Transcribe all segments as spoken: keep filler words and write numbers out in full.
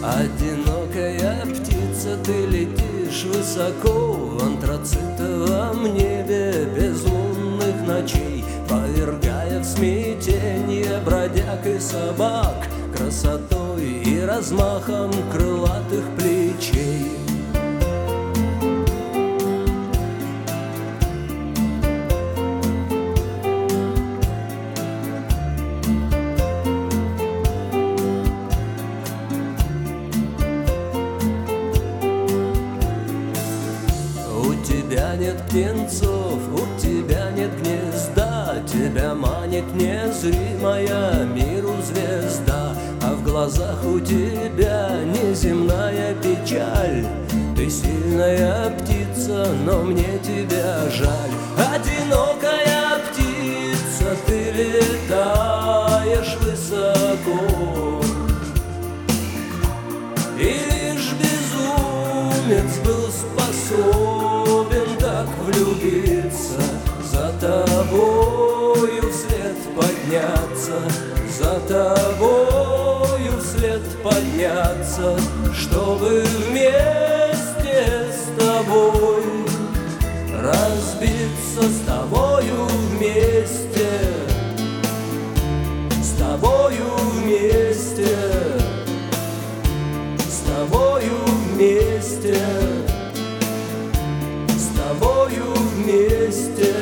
Одинокая птица, ты летишь высоко в антрацитовом небе безлунных ночей, повергая в смятение бродяг и собак красотой и размахом крылатых плечей. У тебя нет птенцов, у тебя нет гнезда, тебя манит незримая миру звезда, а в глазах у тебя неземная печаль. Ты сильная птица, но мне тебя жаль. Одинокая птица, ты летаешь высоко, и лишь безумец был способен так влюбиться, за тобою вслед подняться, за тобою вслед подняться, чтобы вместе с тобой разбиться, с тобою вместе, с тобою вместе, с тобою вместе, с тобою вместе.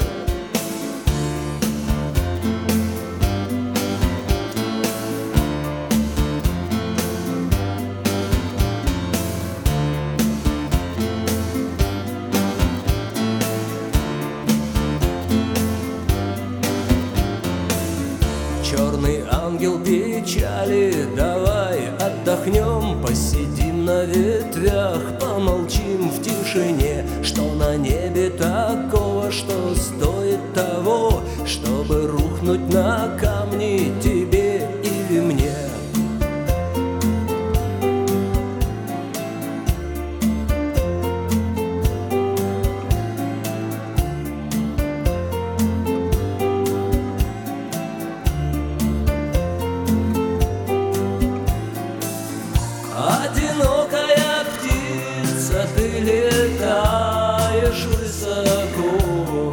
Черный ангел печали, давай отдохнем, посидим на ветвях, помолчим в тишине. Что на небе такого, что стоит того, чтобы рухнуть на камни тебе или мне? Одинокая птица, ты летаешь высоко,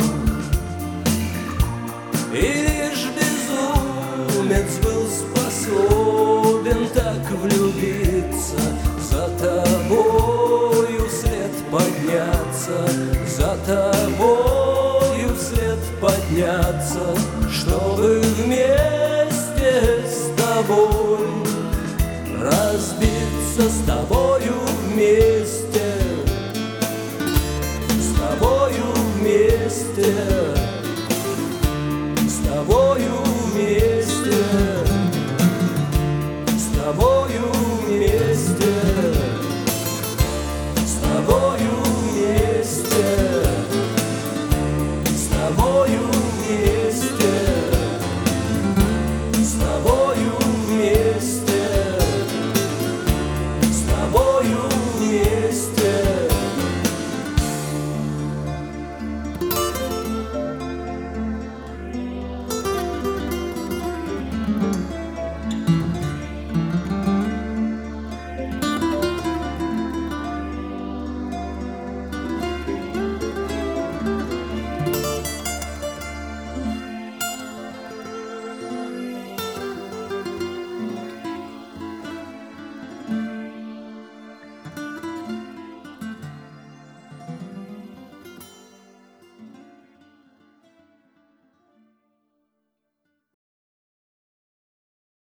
и лишь безумец был способен так влюбиться, за тобою вслед подняться, за тобою вслед подняться, чтобы вместе с тобой разбиться, с тобою вместе, с тобою вместе.